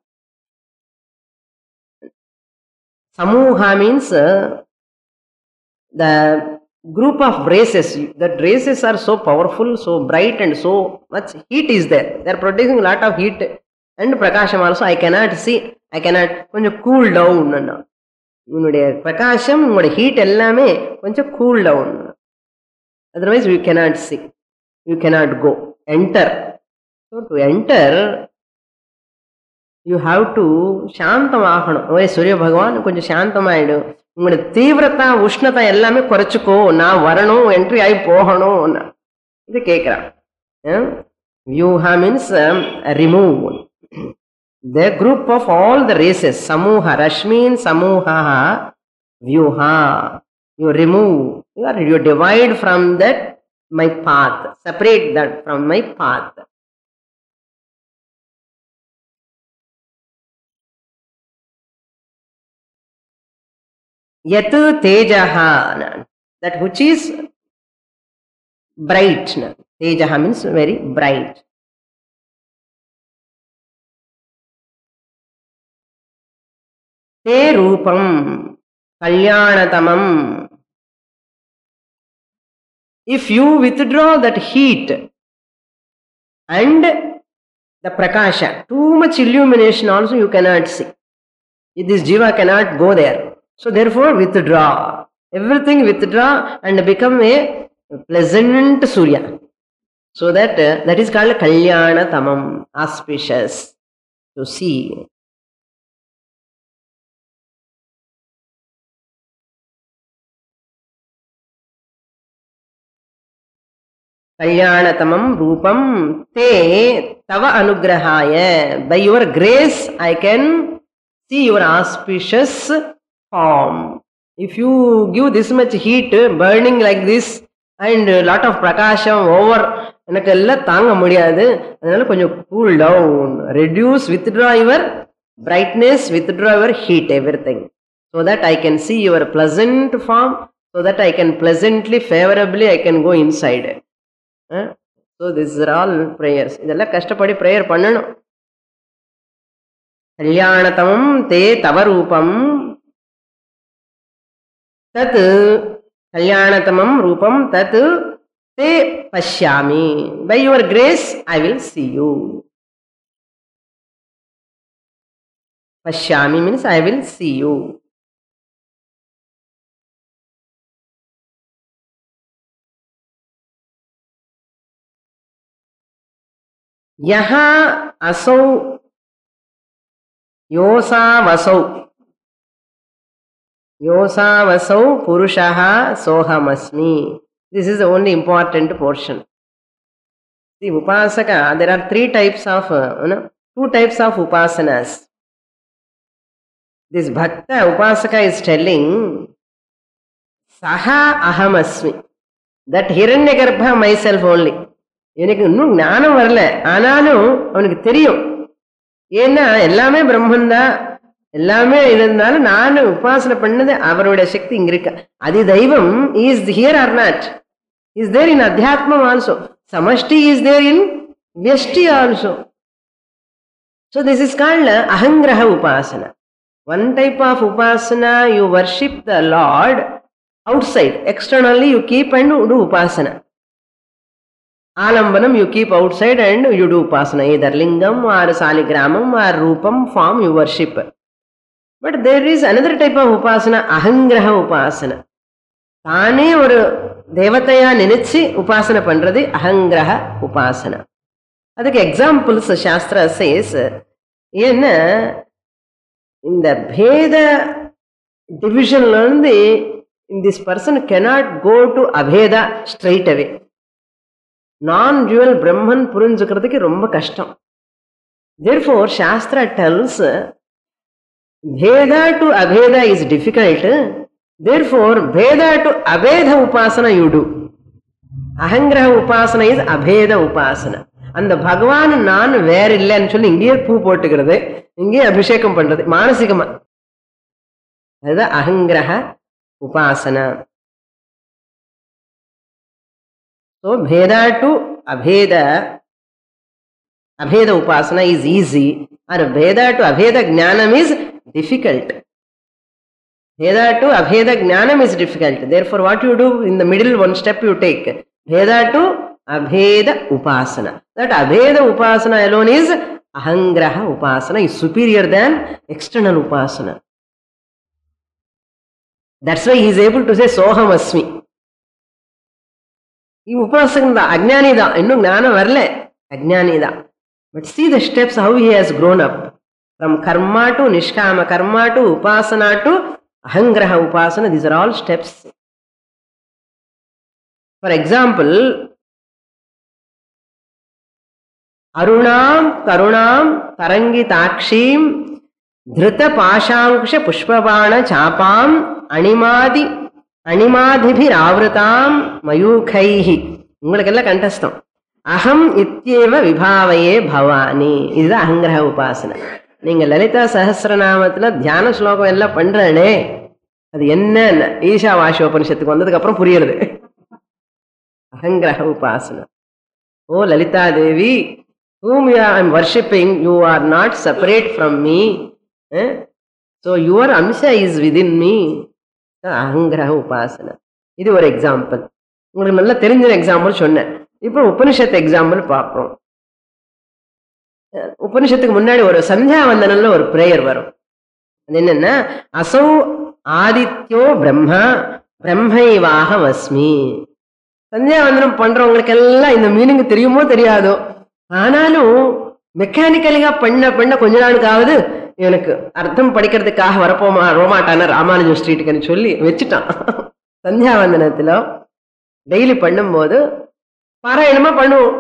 Samuha means uh, the group of races. That races are so powerful, so bright, and so much heat is there. They are producing a lot of heat and prakasham also. I cannot see. I cannot. Konja cool down. Unude prakasham, unude heat ellame konja cool down. Otherwise, you cannot see. You cannot go. Enter. So to enter, you have to shantamagano. Oh, Surya Bhagavan, konja shantamaidu. உங்களோட தீவிரத்தா உஷ்ணத்தை எல்லாமே குறைச்சுக்கோ, நான் வரணும், entry ஆகி போகணும். இது கேட்கிறான். Vyuha means remove the group of all the rays. Samuha rashmin samuha vyuha. You remove, you are you divide from that my path, separate that from my path. Yat tejaha, that which is bright. Tejaha means very bright. Te rupam kalyanatamam. If you withdraw that heat and the prakasha, too much illumination also you cannot see. This jiva cannot go there. So therefore withdraw. Everything withdraw and become a pleasant Surya. So that uh, that is called Kalyana Tamam, auspicious to see. Kalyana Tamam Rupam Te Tava Anugrahaya. By your grace I can see your auspicious form. If you give this much heat, burning like this, and a lot of prakasham over, எனக்கு எல்லாம் தாங்க முடியாது, அதனால கொஞ்சம் cool down, reduce, withdraw your brightness, withdraw your heat, everything, so that I can see your pleasant form, so that I can pleasantly, favorably, I can go inside. Huh? So these are all prayers. இதெல்லாம் கஷ்டப்படி prayer பண்ணணும். கல்யாணதமம் தே தவரூபம் tat kalyanathamam rupam tat te pashyami. By your grace I will see you. Pashyami means I will see you. Yaha asau yosa vasau. Yosa vasau purushaha sohamasmi. This is the only important portion. The upasaka, there are three types of, uh, you know, two types of upasanas. This bhakta upasaka is telling, saha ahamasmi. That Hiranyagarbha myself only. எனக்கு இன்னும் ஞானம் வரல, ஆனாலும் அவனுக்கு தெரியும். ஏன்னா எல்லாமே பிரம்மன் தான், எல்லாமே இருந்தாலும் நான் உபாசனை பண்ணது அவருடைய சக்தி இங்க இருக்கு. அது தெய்வம் is here or not, is there in adhyatmam also, samashti is there in vyashti also. So this is called ahangraha upasana. One type of upasana, you worship the Lord outside, externally you keep and do upasana. Alambanam you keep outside and you do upasana, either lingam or saligramam or rupam form you worship. But there is another type of upasana, ahangraha upasana. தானே ஒரு தேவதையா நினைச்சு உபாசனை பண்றது அகங்கிரக உபாசனா. அதுக்கு examples Sastra chase. ஏன்னா இந்த பேத டிவிஷன்ல இருந்து this person cannot go to abheda straight away. நான் டுவல் பிரம்மன் புரிஞ்சுக்கிறதுக்கு ரொம்ப கஷ்டம். Therefore Shastra tells Bheda to Abheda is difficult. Therefore Bheda to Abheda upasana you do. Ahangraha upasana is Abheda upasana. And the Bhagavan நான் வேற இல்லைன்னு சொல்லி இங்கேயே பூ போட்டுக்கிறது, இங்கேயே அபிஷேகம் பண்றது மானசிகமா, அதுதான் அகங்கிரக உபாசனா. So Bheda to Abheda, Abheda upasana is easy, or Bheda to Abheda jnanam is difficult. Bheda to Abheda Jnanam is difficult. Therefore, what you do in the middle, one step you take. Bheda to Abheda Upasana. That Abheda Upasana alone is Ahangraha Upasana, is superior than external Upasana. That's why he is able to say Soham Asmi. He Upasana da, Ajnani da, innu Jnana varle, Ajnani da. But see the steps how he has grown up. From karma to nishkama karma to upasana to ahangraha upasana, these are all steps. For example, arunam karunam tarangitakshim dhrita pashankusha pushpabana chapam animadi animadibhir avratam mayukhaihi. Ungalukella contestam. Aham ityeva vibhavaye bhavani. This is ahangraha upasana. நீங்கள் லலிதா சஹஸ்ரநாமத்தில் தியான ஸ்லோகம் எல்லாம் பண்றேனே, அது என்னன்னு ஈஷா வாஷோபனிஷத்துக்கு வந்ததுக்கு அப்புறம் புரியுறது. அகங்கிரக உபாசனா. ஓ லலிதா தேவி, whom I am worshipping, you are not separate from me. Eh? So your amsha is within me. அகங்கிரக உபாசனா. இது ஒரு எக்ஸாம்பிள். உங்களுக்கு நல்லா தெரிஞ்ச எக்ஸாம்பிள் சொன்னேன். இப்போ உபனிஷத்து எக்ஸாம்பிள் பார்ப்போம். உபனிஷத்துக்கு முன்னாடி ஒரு சந்தியாவந்தனம்ல ஒரு பிரேயர் வரும். அது என்னன்னா, அசௌ ஆதித்யோ பிரம்மா பிரம்மைவாகம் அஸ்மி. சந்தியாவந்தனம் பண்றவங்களுக்கு எல்லாம் இந்த மீனிங் தெரியுமோ தெரியாதோ, ஆனாலும் மெக்கானிக்கலிகா பண்ண பண்ண கொஞ்ச நாளுக்காவது எனக்கு அர்த்தம் படிக்கிறதுக்காக வரப்போமா ரோமாட்டான ராமானுஜம் ஸ்ட்ரீட்டுக்குன்னு சொல்லி வச்சுட்டான். சந்தியாவந்தனத்துல டெய்லி பண்ணும்போது பாராயணமா பண்ணுவோம்.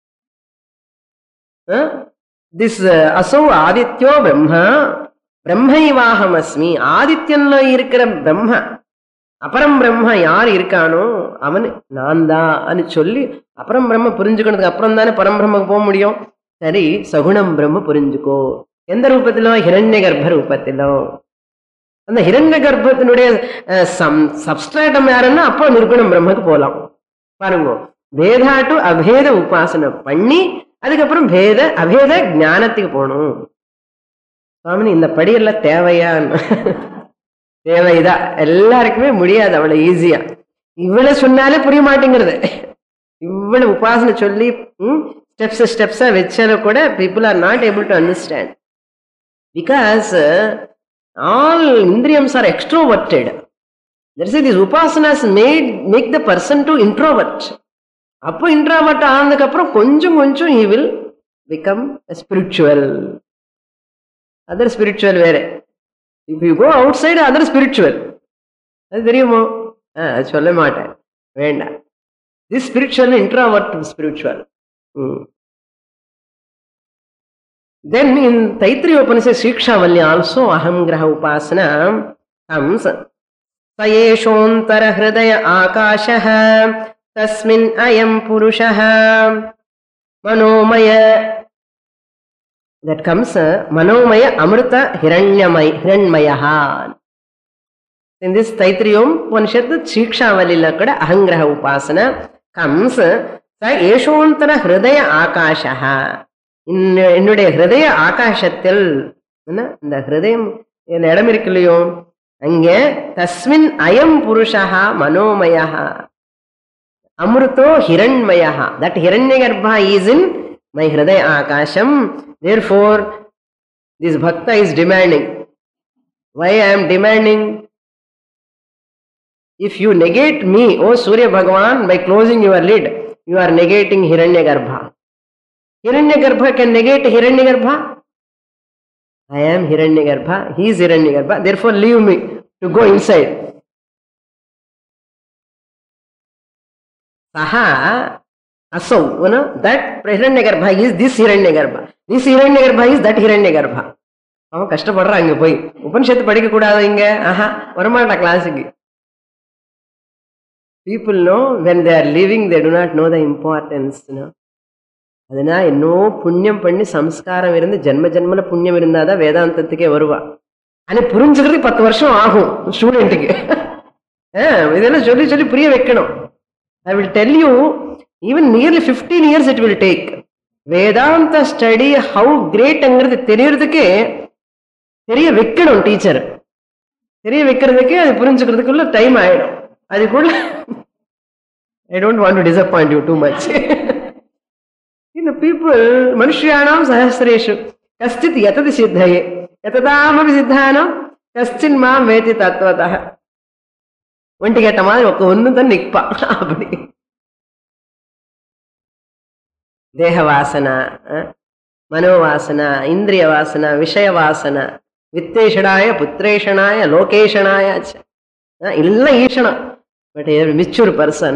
This uh, asau adityo brahma brahmaivaham asmi. ஆதித்யன்ல இருக்கிற பிரம்மா, அபரம் பிரம்மா யார் இருக்கானோ அவன் நான் தான் சொல்லி, அபரம் பிரம்ம புரிஞ்சுக்கிறதுக்கு அப்புறம் தானே பரம்பிரம்மக்கு போக முடியும். சரி, சகுணம் பிரம்ம புரிஞ்சுக்கோ. எந்த ரூபத்திலோ? ஹிரண்ய கர்ப்ப ரூபத்திலோ. அந்த ஹிரண்ய கர்ப்பத்தினுடைய சப்ஸ்ட்ராட்டம் யாருன்னா அப்போ நிர்குணம் பிரம்மக்கு போகலாம். பாருங்க, வேதா டு அபேத உபாசனை பண்ணி அதுக்கப்புறம் பேத அபேத ஞானத்துக்கு போகணும். சுவாமி இந்த படியெல்லாம் தேவையா? தேவைதான், எல்லாருக்குமே முடியாது அவ்வளவு ஈஸியா. இவ்வளவு சொன்னாலே புரிய மாட்டேங்கிறது. இவ்வளவு உபாசனை சொல்லி ஸ்டெப்ஸ் ஸ்டெப்ஸா வச்சாலும் கூட people are not able to understand. Because all indriyams are extroverted. That's why these upasanas made make the person to introvert. அப்போ இன்ட்ராவர்ட் ஆனதுக்கு அப்புறம் கொஞ்சம் கொஞ்சம் he will become a spiritual. other spiritual வேற. if you go outside other spiritual, அது தெரியுமோ? அது சொல்ல மாட்டேன், வேண்டாம். this spiritual introvert spiritual. hmm. then in Taittiriya Upanishad Shikshavalli also ahamgraha upasana comes. sayeshantara hridaya akashah tasmin ayam purushah manomaya. That comes uh, manomaya amrita hiranyamay hiranmayaha. In this Taittiriya Upanishad Shikshavalila kada ahangraha upasana comes. sa yeshantara hridaya akashah. என்னுடைய ஹிருதய ஆகாசத்தில், இந்த ஹிருதயம் என் இடம் இருக்கு இல்லையோ, அங்கே தஸ்மின் அயம் புருஷா மனோமயா அமிர்தோ ஹிரண்மயா. தட் ஹிரண்ய கர்ப்பா இஸ் இன் மை ஹிருதய ஆகாசம். therefore this bhakta is demanding. why I am demanding? if you negate me, O Surya Bhagavan, by closing your lid, you are negating hiranya garbha. hiranya garbha can negate hiranya garbha. I am Hiranyagarbha, he is Hiranyagarbha, therefore leave me to go inside. Saha asau, you know, that Hiranyagarbha is this Hiranyagarbha. This Hiranyagarbha is that Hiranyagarbha. அவன் கஷ்டப்படுறான் அங்க போய். உபனிஷத்து படிக்க கூடாது இங்க, ஆஹா வரமாட்டா கிளாஸுக்கு. People know when they are living, they do not know the importance, you know. அதனா இன்னும் புண்ணியம் பண்ணி சம்ஸ்காரம் இருந்து ஜென்ம ஜென்மல புண்ணியம் இருந்தாதான் வேதாந்தத்துக்கே வருவா. ஆனா புரிஞ்சுக்கிறதுக்கு பத்து வருஷம் ஆகும் ஸ்டூடெண்ட்டுக்கு. இதெல்லாம் சொல்லி சொல்லி புரிய வைக்கணும். I will tell you, even nearly fifteen years it will take. Vedanta study how கிரேட்ங்கிறது தெரியறதுக்கே தெரிய வைக்கணும் டீச்சர். தெரிய வைக்கிறதுக்கே அது புரிஞ்சுக்கிறதுக்குள்ள டைம் ஆயிடும். அதுக்குள்ள I don't want to disappoint you too much. இந்த பீப்புள் மனுஷ்யானாம் சஹஸ்ரேஷு கஷ்டித் எதது சித்தையே எததாமபி சித்தானம் கஷ்டின் மாம் வேதி தத்துவதः. ஒண்டி கேட்ட மாதிரி ஒக்க ஒன்னு தான் நிற்பா. அப்படி தேக வாசனா, மனோவாசனா, இந்திரிய வாசனா, விஷய வாசனா, வித்தேஷனாய புத்திரேஷனாய லோகேஷனாய எல்லாம் ஈஷணம். பட் மெச்சூர் பர்சன்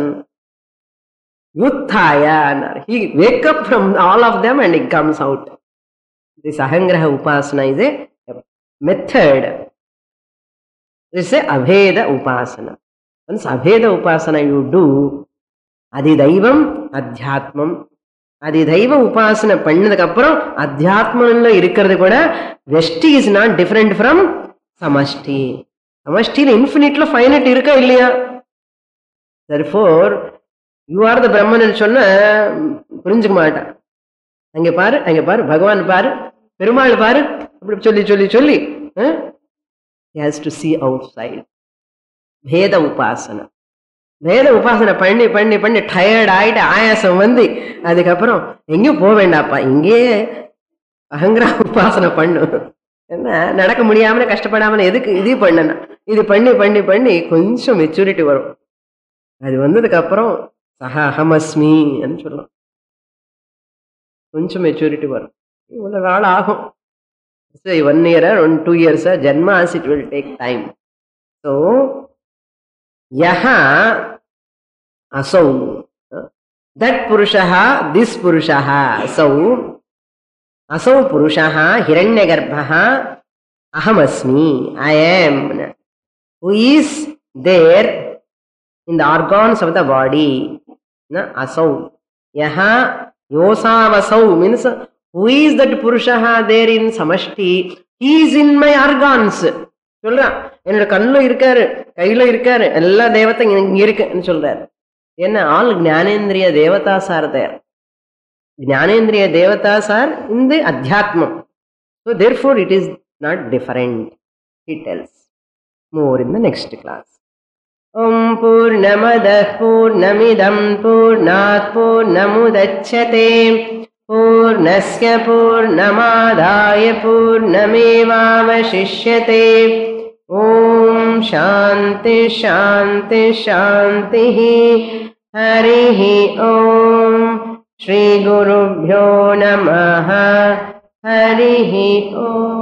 யுத்தாய he wake up from all of them and he comes out. This ahangraha upasana is a method. This is a aveda upasana. Once aveda upasana you do, adidaivam adhyatmam. அதிதைவ உபாசனை பண்ணதுக்கு அப்புறம் அத்தியாத்மன்ல இருக்கிறது கூட vyashti is not different from samashti. சமஷ்டியில இன்ஃபினிட்ல finite இருக்கா இல்லையா? therefore you are the பிரம்மன் சொன்ன புரிஞ்சுக்க மாட்டான். அங்க பாரு அங்க பாரு பகவான் பாரு பெருமாள் பாரு அப்படி சொல்லி சொல்லி சொல்லி he has to see outside. பேத உபாசனை வேத உபாசனை பண்ணி பண்ணி பண்ணி டயர்ட் ஆயிட்டு ஆயாசம் வந்து அதுக்கப்புறம் எங்கேயும் போக வேண்டாப்பா இங்கே அகங்கிரா உபாசனை பண்ணு. என்ன நடக்க முடியாமல கஷ்டப்படாமல எதுக்கு இது பண்ணனா இது பண்ணி பண்ணி பண்ணி கொஞ்சம் மெச்சூரிட்டி வரும். அது வந்ததுக்கு அப்புறம் சஹா அஹமஸ்மி சொல்லலாம். கொஞ்சம் மெச்சூரிட்டி வரும். இவ்வளவு நாள் ஆகும். One year one two years janmas it will take time. So Yaha asau, that purushaha, this purushaha, asau, asau purushaha, hiranyagarbhaha, ahamasmi, I am, who is there in the organs of the body, na asau, yaha yosavasau means who is that purushaha there in samashti, he is in my organs. சொல்றான் என்னோட கண்ணுல இருக்காரு கையில இருக்காரு எல்லா தேவத்தை இங்க இருக்குன்னு சொல்றாரு. என்ன all jnanendriya devatas are there. Jnanendriya devatas are in the adhyatmam. So therefore it is not different, he tells more in the next class. Om Purnamadah Purnamidam Purnat Purnamudachyate Purnasya Purnamadaya Purnamevavashishyate. Om Shanti Shanti Shanti Harihi Om Shri Gurubhyo Namaha Harihi Om.